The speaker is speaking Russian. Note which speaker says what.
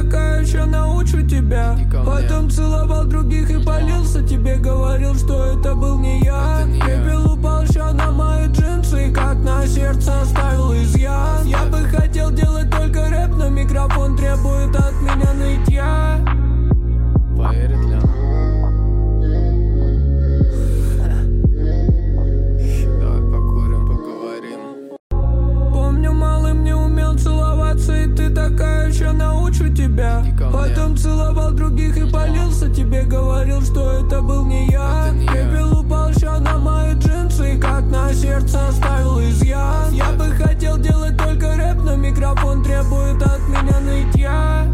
Speaker 1: такая, ща научу тебя. Потом целовал других и палился. Тебе говорил, что это был не я. Пепел упал ща на мои джинсы, и как на сердце оставил изъян. Я бы хотел делать только рэп, но микрофон требует от меня нытья.
Speaker 2: Поверит ли он? Давай покурим, поговорим.
Speaker 1: Помню, малым не умел целоваться, и ты такая, ща научу тебя. Потом целовал других и палился. Тебе говорил, что это был не я. Пепел упал ща на мои джинсы, и как на сердце оставил изъян. Я бы хотел делать только рэп, но микрофон требует от меня нытья.